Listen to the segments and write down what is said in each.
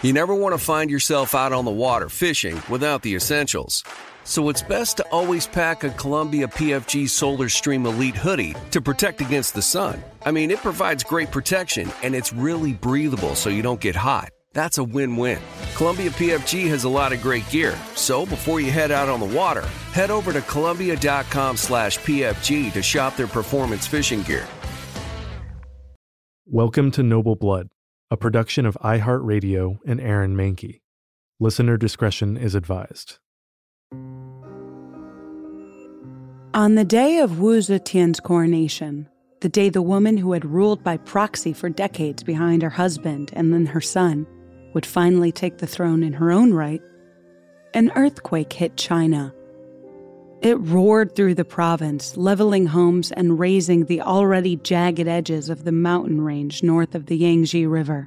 You never want to find yourself out on the water fishing without the essentials. So it's best to always pack a Columbia PFG Solar Stream Elite hoodie to protect against the sun. I mean, it provides great protection and it's really breathable so you don't get hot. That's a win-win. Columbia PFG has a lot of great gear. So before you head out on the water, head over to Columbia.com/PFG to shop their performance fishing gear. Welcome to Noble Blood, a production of iHeartRadio and Aaron Mahnke. Listener discretion is advised. On the day of Wu Zetian's coronation, the day the woman who had ruled by proxy for decades behind her husband and then her son would finally take the throne in her own right, an earthquake hit China. It roared through the province, leveling homes and razing the already jagged edges of the mountain range north of the Yangtze River.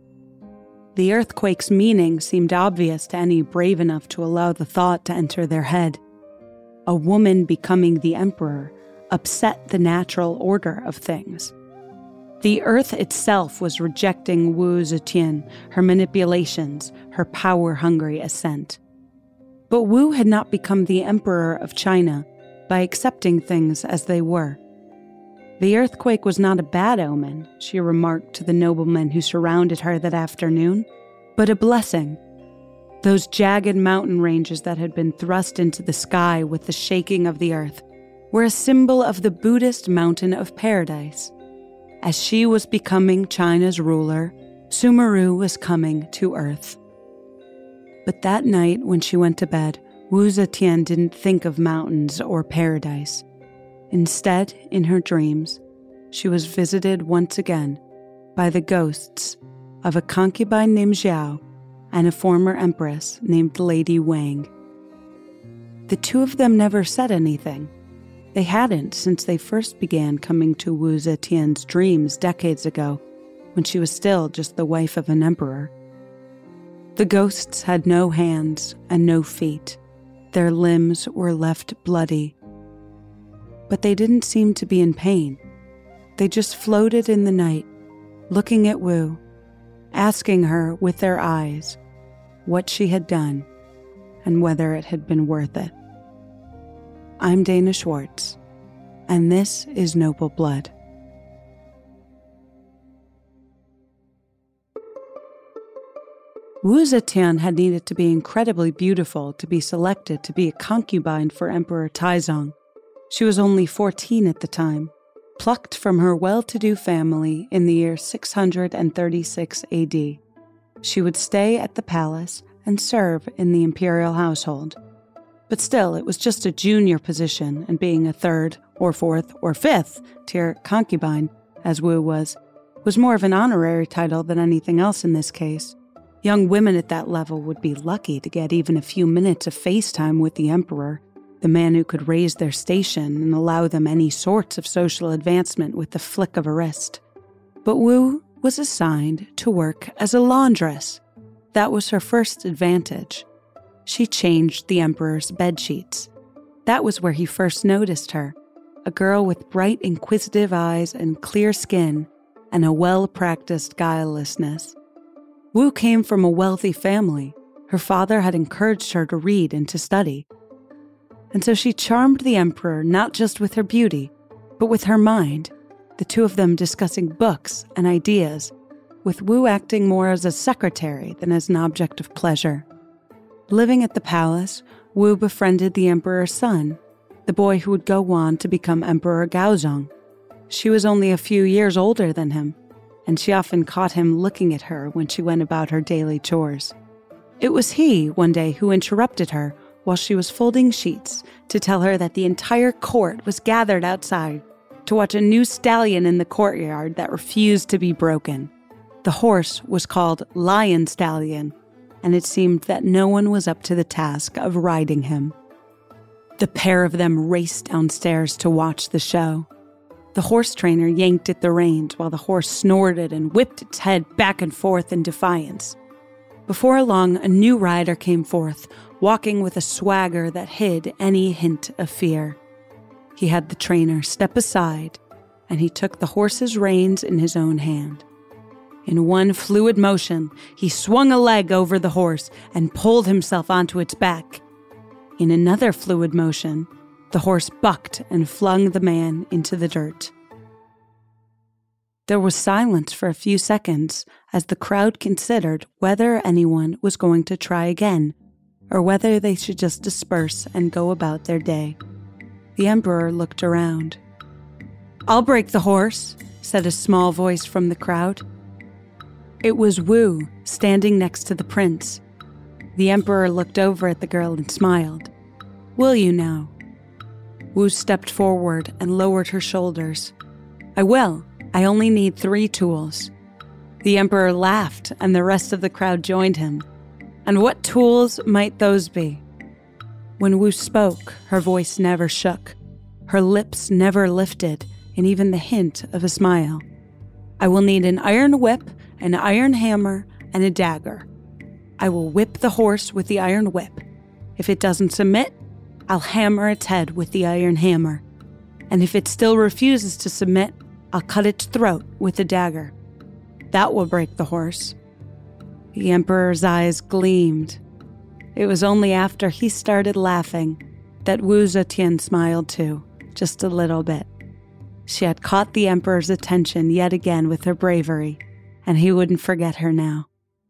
The earthquake's meaning seemed obvious to any brave enough to allow the thought to enter their head. A woman becoming the emperor upset the natural order of things. The earth itself was rejecting Wu Zetian, her manipulations, her power-hungry ascent. But Wu had not become the emperor of China by accepting things as they were. The earthquake was not a bad omen, she remarked to the noblemen who surrounded her that afternoon, but a blessing. Those jagged mountain ranges that had been thrust into the sky with the shaking of the earth were a symbol of the Buddhist mountain of paradise. As she was becoming China's ruler, Sumeru was coming to earth. But that night when she went to bed, Wu Zetian didn't think of mountains or paradise. Instead, in her dreams, she was visited once again by the ghosts of a concubine named Xiao and a former empress named Lady Wang. The two of them never said anything. They hadn't since they first began coming to Wu Zetian's dreams decades ago, when she was still just the wife of an emperor. The ghosts had no hands and no feet. Their limbs were left bloody. But they didn't seem to be in pain. They just floated in the night, looking at Wu, asking her with their eyes what she had done and whether it had been worth it. I'm Dana Schwartz, and this is Noble Blood. Wu Zetian had needed to be incredibly beautiful to be selected to be a concubine for Emperor Taizong. She was only 14 at the time, plucked from her well-to-do family in the year 636 AD. She would stay at the palace and serve in the imperial household. But still, it was just a junior position, and being a third or fourth or fifth tier concubine, as Wu was more of an honorary title than anything else in this case. Young women at that level would be lucky to get even a few minutes of FaceTime with the emperor, the man who could raise their station and allow them any sorts of social advancement with the flick of a wrist. But Wu was assigned to work as a laundress. That was her first advantage. She changed the emperor's bedsheets. That was where he first noticed her, a girl with bright, inquisitive eyes and clear skin, and a well-practiced guilelessness. Wu came from a wealthy family. Her father had encouraged her to read and to study. And so she charmed the emperor not just with her beauty, but with her mind, the two of them discussing books and ideas, with Wu acting more as a secretary than as an object of pleasure. Living at the palace, Wu befriended the emperor's son, the boy who would go on to become Emperor Gaozong. She was only a few years older than him, and she often caught him looking at her when she went about her daily chores. It was he, one day, who interrupted her while she was folding sheets to tell her that the entire court was gathered outside to watch a new stallion in the courtyard that refused to be broken. The horse was called Lion Stallion, and it seemed that no one was up to the task of riding him. The pair of them raced downstairs to watch the show. The horse trainer yanked at the reins while the horse snorted and whipped its head back and forth in defiance. Before long, a new rider came forth, walking with a swagger that hid any hint of fear. He had the trainer step aside, and he took the horse's reins in his own hand. In one fluid motion, he swung a leg over the horse and pulled himself onto its back. In another fluid motion, the horse bucked and flung the man into the dirt. There was silence for a few seconds as the crowd considered whether anyone was going to try again, or whether they should just disperse and go about their day. The emperor looked around. "I'll break the horse," said a small voice from the crowd. It was Wu, standing next to the prince. The emperor looked over at the girl and smiled. "Will you now?" Wu stepped forward and lowered her shoulders. "I will. I only need 3 tools." The emperor laughed, and the rest of the crowd joined him. "And what tools might those be?" When Wu spoke, her voice never shook. Her lips never lifted, and even the hint of a smile. "I will need an iron whip, an iron hammer, and a dagger. I will whip the horse with the iron whip. If it doesn't submit, I'll hammer its head with the iron hammer. And if it still refuses to submit, I'll cut its throat with the dagger. That will break the horse." The emperor's eyes gleamed. It was only after he started laughing that Wu Zetian smiled too, just a little bit. She had caught the emperor's attention yet again with her bravery, and he wouldn't forget her now.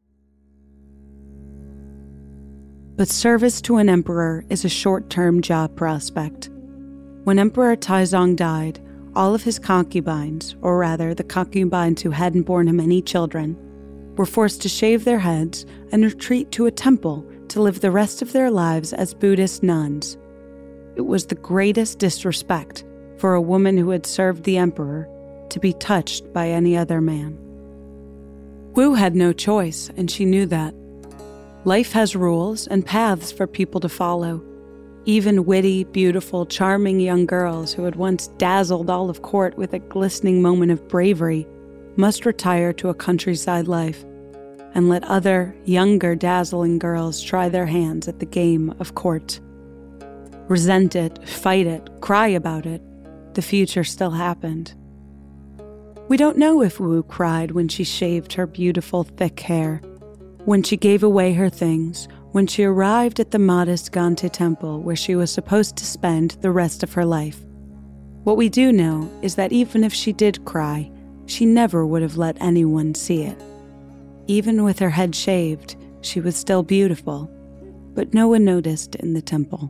But service to an emperor is a short-term job prospect. When Emperor Taizong died, all of his concubines, or rather the concubines who hadn't borne him any children, were forced to shave their heads and retreat to a temple to live the rest of their lives as Buddhist nuns. It was the greatest disrespect for a woman who had served the emperor to be touched by any other man. Wu had no choice, and she knew that. Life has rules and paths for people to follow. Even witty, beautiful, charming young girls who had once dazzled all of court with a glistening moment of bravery must retire to a countryside life and let other, younger, dazzling girls try their hands at the game of court. Resent it, fight it, cry about it, the future still happened. We don't know if Wu cried when she shaved her beautiful, thick hair, when she gave away her things, when she arrived at the modest Gante temple where she was supposed to spend the rest of her life. What we do know is that even if she did cry, she never would have let anyone see it. Even with her head shaved, she was still beautiful, but no one noticed in the temple.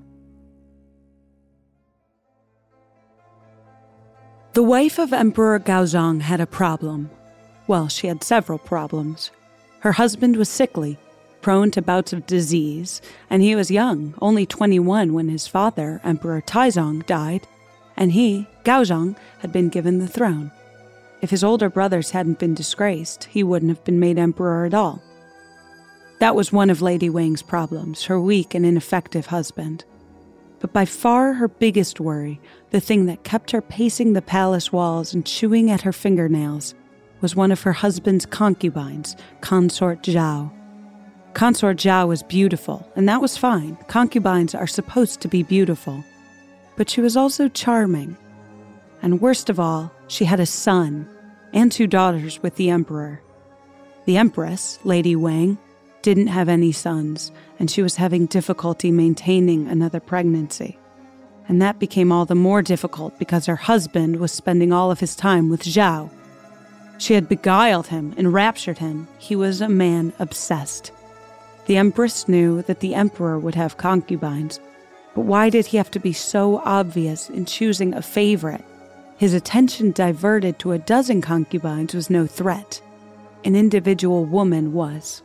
The wife of Emperor Gaozong had a problem. Well, she had several problems. Her husband was sickly, prone to bouts of disease, and he was young, only 21 when his father, Emperor Taizong, died, and he, Gaozong, had been given the throne. If his older brothers hadn't been disgraced, he wouldn't have been made emperor at all. That was one of Lady Wang's problems, her weak and ineffective husband. But by far her biggest worry, the thing that kept her pacing the palace walls and chewing at her fingernails, was one of her husband's concubines, Consort Zhao. Consort Zhao was beautiful, and that was fine. Concubines are supposed to be beautiful. But she was also charming. And worst of all, she had a son and 2 daughters with the emperor. The empress, Lady Wang, didn't have any sons, and she was having difficulty maintaining another pregnancy. And that became all the more difficult because her husband was spending all of his time with Zhao. She had beguiled him, enraptured him. He was a man obsessed. The empress knew that the emperor would have concubines, but why did he have to be so obvious in choosing a favorite? His attention diverted to a dozen concubines was no threat. An individual woman was.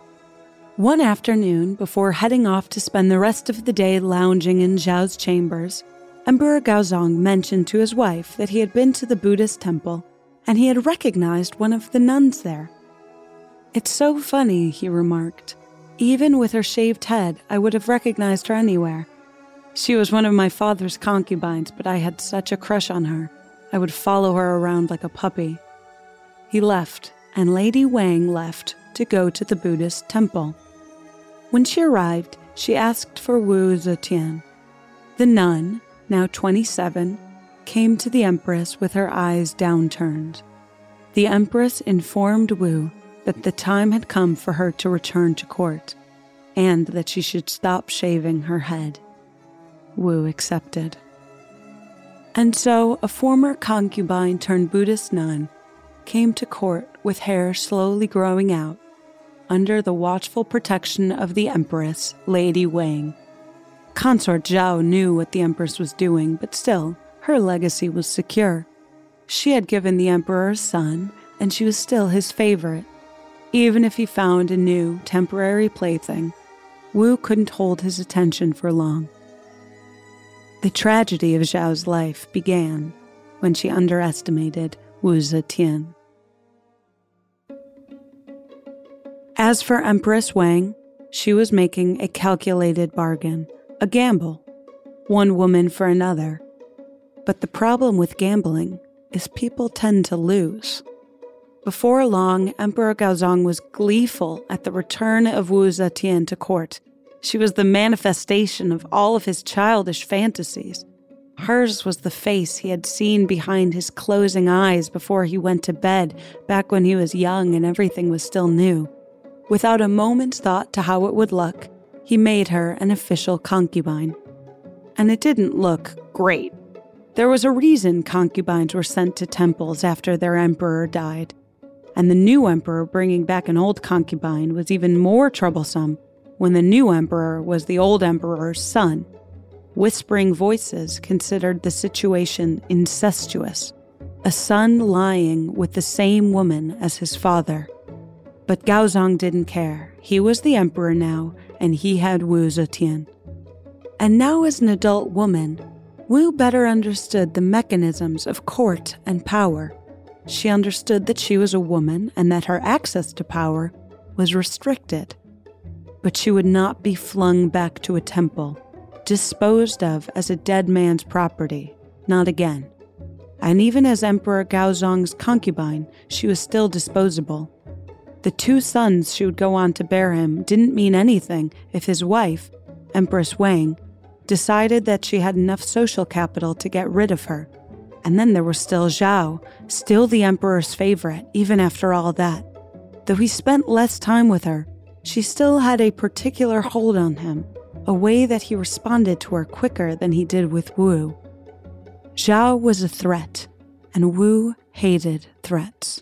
One afternoon, before heading off to spend the rest of the day lounging in Zhao's chambers, Emperor Gaozong mentioned to his wife that he had been to the Buddhist temple and he had recognized one of the nuns there. "It's so funny," he remarked. "Even with her shaved head, I would have recognized her anywhere. She was one of my father's concubines, but I had such a crush on her. I would follow her around like a puppy." He left, and Lady Wang left to go to the Buddhist temple. When she arrived, she asked for Wu Zetian. The nun, now 27, came to the empress with her eyes downturned. The Empress informed Wu that the time had come for her to return to court, and that she should stop shaving her head. Wu accepted. And so a former concubine turned Buddhist nun came to court with hair slowly growing out, under the watchful protection of the Empress, Lady Wang. Consort Zhao knew what the Empress was doing, but still, her legacy was secure. She had given the Emperor a son, and she was still his favorite. Even if he found a new, temporary plaything, Wu couldn't hold his attention for long. The tragedy of Zhao's life began when she underestimated Wu Zetian. As for Empress Wang, she was making a calculated bargain, a gamble, one woman for another. But the problem with gambling is people tend to lose. Before long, Emperor Gaozong was gleeful at the return of Wu Zetian to court. She was the manifestation of all of his childish fantasies. Hers was the face he had seen behind his closing eyes before he went to bed, back when he was young and everything was still new. Without a moment's thought to how it would look, he made her an official concubine. And it didn't look great. There was a reason concubines were sent to temples after their emperor died. And the new emperor bringing back an old concubine was even more troublesome when the new emperor was the old emperor's son. Whispering voices considered the situation incestuous, a son lying with the same woman as his father. But Gaozong didn't care. He was the emperor now, and he had Wu Zetian. And now as an adult woman, Wu better understood the mechanisms of court and power. She understood that she was a woman and that her access to power was restricted. But she would not be flung back to a temple, disposed of as a dead man's property, not again. And even as Emperor Gaozong's concubine, she was still disposable. The 2 sons she would go on to bear him didn't mean anything if his wife, Empress Wang, decided that she had enough social capital to get rid of her. And then there was still Zhao, still the emperor's favorite, even after all that. Though he spent less time with her, she still had a particular hold on him, a way that he responded to her quicker than he did with Wu. Zhao was a threat, and Wu hated threats.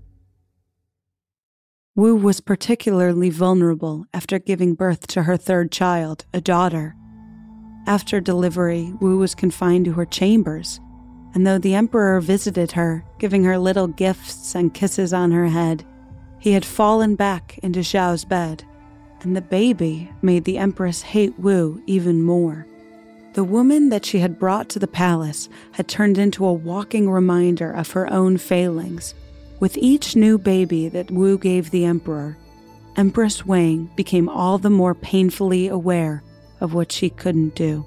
Wu was particularly vulnerable after giving birth to her 3rd child, a daughter. After delivery, Wu was confined to her chambers, and though the emperor visited her, giving her little gifts and kisses on her head, he had fallen back into Zhao's bed, and the baby made the empress hate Wu even more. The woman that she had brought to the palace had turned into a walking reminder of her own failings. With each new baby that Wu gave the emperor, Empress Wang became all the more painfully aware of what she couldn't do.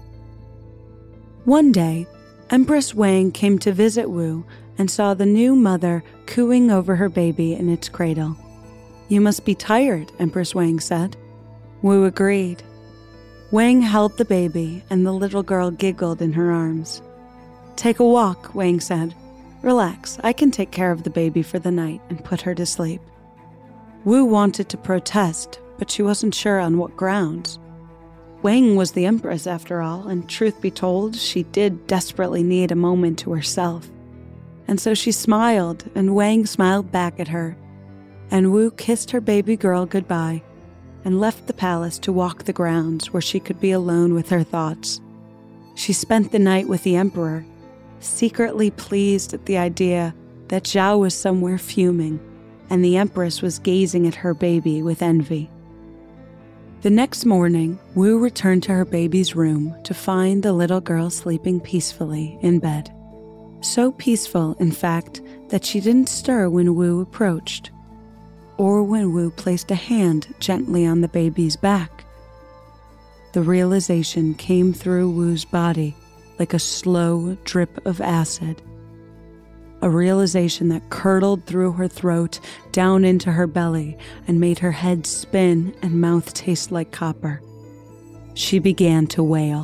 One day, Empress Wang came to visit Wu and saw the new mother cooing over her baby in its cradle. "You must be tired," Empress Wang said. Wu agreed. Wang held the baby, and the little girl giggled in her arms. "Take a walk," Wang said. "Relax, I can take care of the baby for the night and put her to sleep." Wu wanted to protest, but she wasn't sure on what grounds. Wang was the empress after all, and truth be told, she did desperately need a moment to herself. And so she smiled, and Wang smiled back at her. And Wu kissed her baby girl goodbye and left the palace to walk the grounds where she could be alone with her thoughts. She spent the night with the emperor, secretly pleased at the idea that Zhao was somewhere fuming, and the empress was gazing at her baby with envy. The next morning, Wu returned to her baby's room to find the little girl sleeping peacefully in bed. So peaceful, in fact, that she didn't stir when Wu approached, or when Wu placed a hand gently on the baby's back. The realization came through Wu's body like a slow drip of acid. A realization that curdled through her throat, down into her belly, and made her head spin and mouth taste like copper. She began to wail.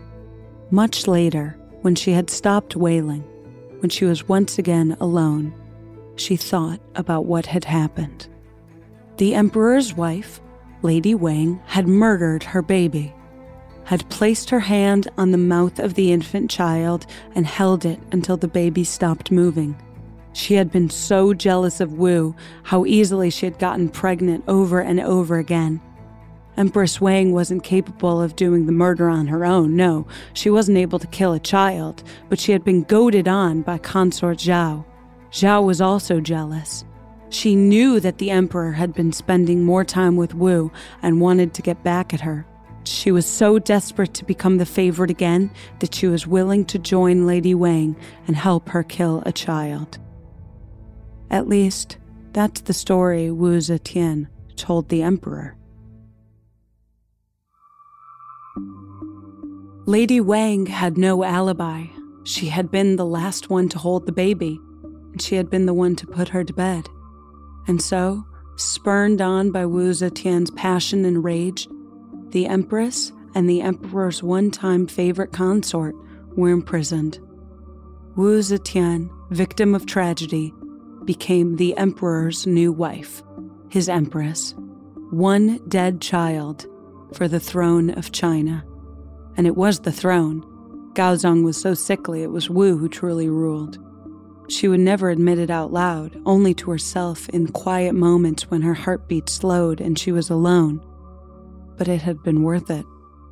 Much later, when she had stopped wailing, when she was once again alone, she thought about what had happened. The emperor's wife, Lady Wang, had murdered her baby, had placed her hand on the mouth of the infant child and held it until the baby stopped moving. She had been so jealous of Wu, how easily she had gotten pregnant over and over again. Empress Wang wasn't capable of doing the murder on her own, no, she wasn't able to kill a child, but she had been goaded on by consort Zhao. Zhao was also jealous. She knew that the emperor had been spending more time with Wu and wanted to get back at her. She was so desperate to become the favorite again that she was willing to join Lady Wang and help her kill a child. At least, that's the story Wu Zetian told the emperor. Lady Wang had no alibi. She had been the last one to hold the baby, and she had been the one to put her to bed. And so, spurned on by Wu Zetian's passion and rage, the empress and the emperor's one-time favorite consort were imprisoned. Wu Zetian, victim of tragedy, became the emperor's new wife, his empress, one dead child for the throne of China. And it was the throne. Gaozong was so sickly it was Wu who truly ruled. She would never admit it out loud, only to herself in quiet moments when her heartbeat slowed and she was alone. But it had been worth it.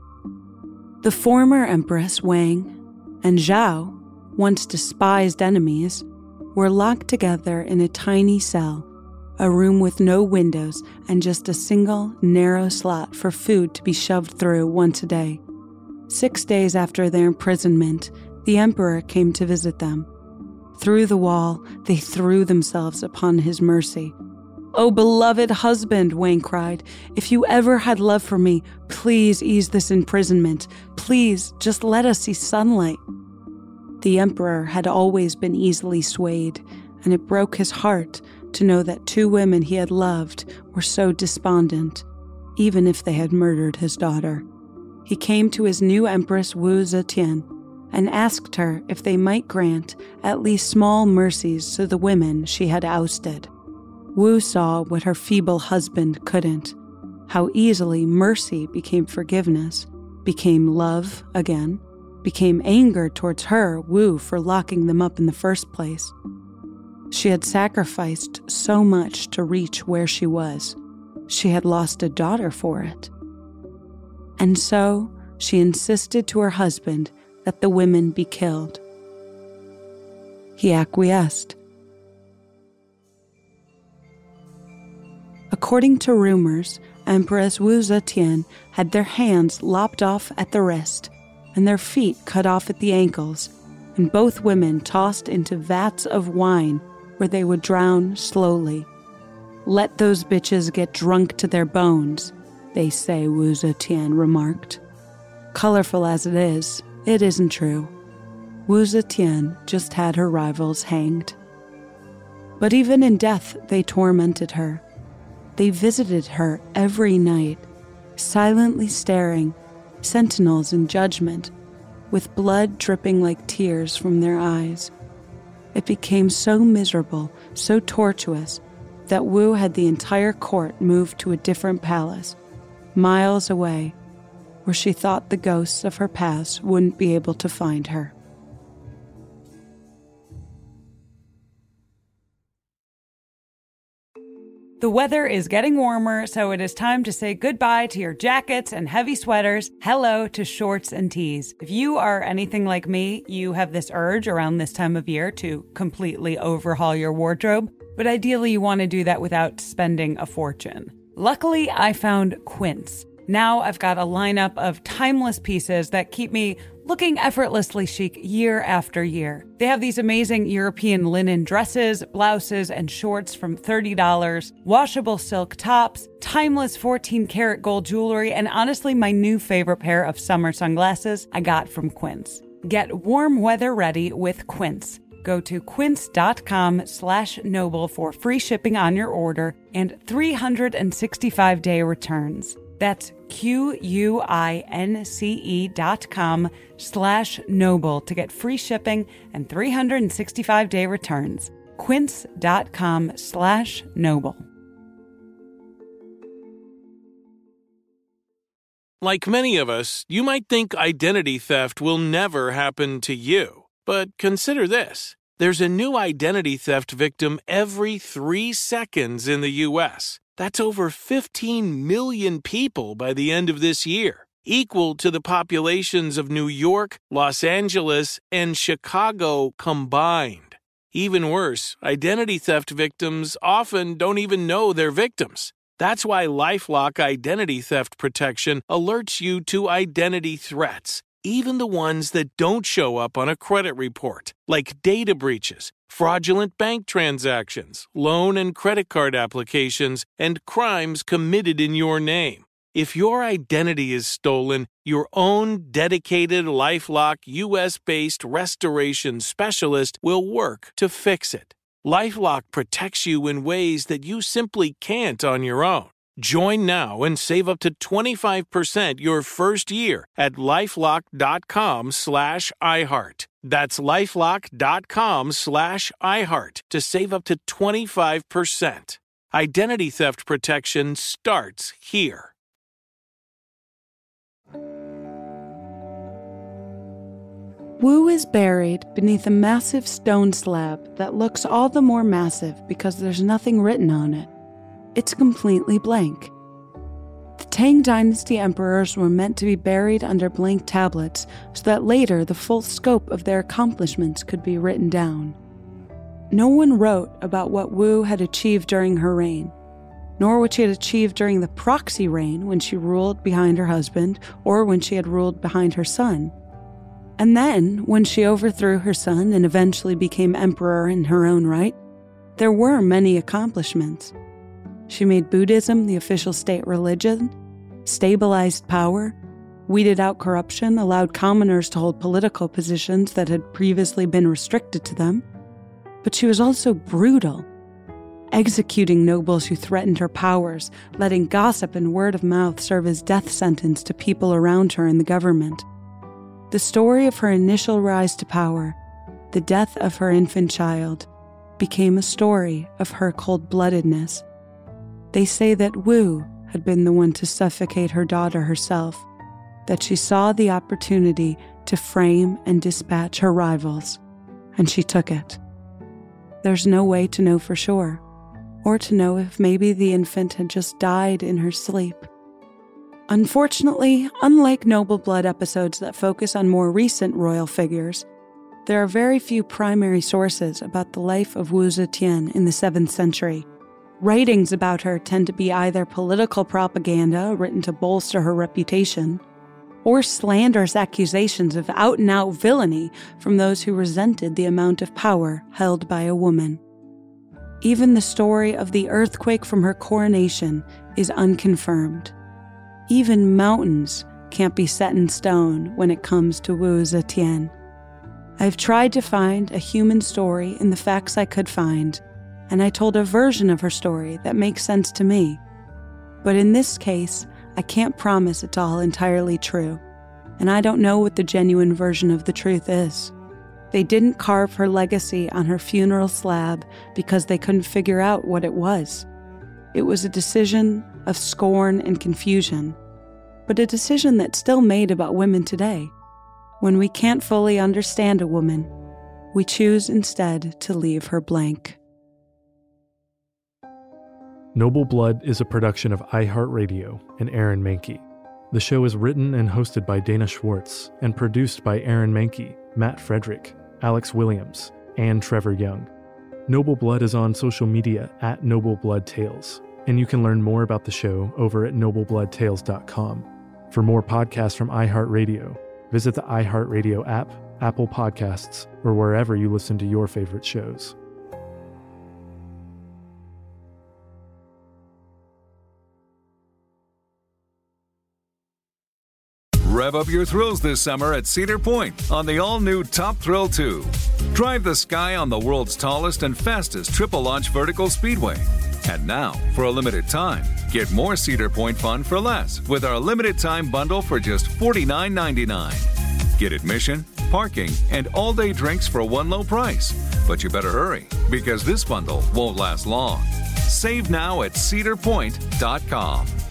The former Empress Wang and Zhao, once despised enemies, were locked together in a tiny cell, a room with no windows and just a single, narrow slot for food to be shoved through once a day. 6 days after their imprisonment, the emperor came to visit them. Through the wall, they threw themselves upon his mercy. "Oh, beloved husband," Wang cried, "if you ever had love for me, please ease this imprisonment. Please, just let us see sunlight." The emperor had always been easily swayed, and it broke his heart to know that 2 women he had loved were so despondent, even if they had murdered his daughter. He came to his new empress Wu Zetian and asked her if they might grant at least small mercies to the women she had ousted. Wu saw what her feeble husband couldn't, how easily mercy became forgiveness, became love again, became anger towards her, Wu, for locking them up in the first place. She had sacrificed so much to reach where she was. She had lost a daughter for it. And so she insisted to her husband that the women be killed. He acquiesced. According to rumors, Empress Wu Zetian had their hands lopped off at the wrist and their feet cut off at the ankles, and both women tossed into vats of wine where they would drown slowly. "Let those bitches get drunk to their bones," they say, Wu Zetian remarked. Colorful as it isn't true. Wu Zetian just had her rivals hanged. But even in death, they tormented her. They visited her every night, silently staring, sentinels in judgment, with blood dripping like tears from their eyes. It became so miserable, so tortuous, that Wu had the entire court moved to a different palace, miles away, where she thought the ghosts of her past wouldn't be able to find her. The weather is getting warmer, so it is time to say goodbye to your jackets and heavy sweaters. Hello to shorts and tees. If you are anything like me, you have this urge around this time of year to completely overhaul your wardrobe, but ideally you want to do that without spending a fortune. Luckily, I found Quince. Now I've got a lineup of timeless pieces that keep me looking effortlessly chic year after year. They have these amazing European linen dresses, blouses, and shorts from $30, washable silk tops, timeless 14-karat gold jewelry, and honestly, my new favorite pair of summer sunglasses I got from Quince. Get warm weather ready with Quince. Go to quince.com/noble for free shipping on your order and 365-day returns. That's QUINCE.com/noble to get free shipping and 365-day returns. quince.com/noble. Like many of us, you might think identity theft will never happen to you. But consider this. There's a new identity theft victim every 3 seconds in the U.S. That's over 15 million people by the end of this year, equal to the populations of New York, Los Angeles, and Chicago combined. Even worse, identity theft victims often don't even know they're victims. That's why LifeLock Identity Theft Protection alerts you to identity threats, even the ones that don't show up on a credit report, like data breaches, fraudulent bank transactions, loan and credit card applications, and crimes committed in your name. If your identity is stolen, your own dedicated LifeLock U.S.-based restoration specialist will work to fix it. LifeLock protects you in ways that you simply can't on your own. Join now and save up to 25% your first year at LifeLock.com/iHeart. That's LifeLock.com/iHeart to save up to 25%. Identity theft protection starts here. Wu is buried beneath a massive stone slab that looks all the more massive because there's nothing written on it. It's completely blank. The Tang Dynasty emperors were meant to be buried under blank tablets so that later the full scope of their accomplishments could be written down. No one wrote about what Wu had achieved during her reign, nor what she had achieved during the proxy reign when she ruled behind her husband or when she had ruled behind her son. And then, when she overthrew her son and eventually became emperor in her own right, there were many accomplishments. She made Buddhism the official state religion, stabilized power, weeded out corruption, allowed commoners to hold political positions that had previously been restricted to them. But she was also brutal, executing nobles who threatened her powers, letting gossip and word of mouth serve as death sentence to people around her in the government. The story of her initial rise to power, the death of her infant child, became a story of her cold-bloodedness. They say that Wu had been the one to suffocate her daughter herself, that she saw the opportunity to frame and dispatch her rivals, and she took it. There's no way to know for sure, or to know if maybe the infant had just died in her sleep. Unfortunately, unlike Noble Blood episodes that focus on more recent royal figures, there are very few primary sources about the life of Wu Zetian in the 7th century. Writings about her tend to be either political propaganda written to bolster her reputation, or slanderous accusations of out-and-out villainy from those who resented the amount of power held by a woman. Even the story of the earthquake from her coronation is unconfirmed. Even mountains can't be set in stone when it comes to Wu Zetian. I've tried to find a human story in the facts I could find, and I told a version of her story that makes sense to me. But in this case, I can't promise it's all entirely true, and I don't know what the genuine version of the truth is. They didn't carve her legacy on her funeral slab because they couldn't figure out what it was. It was a decision of scorn and confusion, but a decision that's still made about women today. When we can't fully understand a woman, we choose instead to leave her blank. Noble Blood is a production of iHeartRadio and Aaron Mahnke. The show is written and hosted by Dana Schwartz and produced by Aaron Mahnke, Matt Frederick, Alex Williams, and Trevor Young. Noble Blood is on social media at Noble Blood Tales, and you can learn more about the show over at noblebloodtales.com. For more podcasts from iHeartRadio, visit the iHeartRadio app, Apple Podcasts, or wherever you listen to your favorite shows. Rev up your thrills this summer at Cedar Point on the all-new Top Thrill 2. Drive the sky on the world's tallest and fastest triple-launch vertical speedway. And now, for a limited time, get more Cedar Point fun for less with our limited-time bundle for just $49.99. Get admission, parking, and all-day drinks for one low price. But you better hurry, because this bundle won't last long. Save now at cedarpoint.com.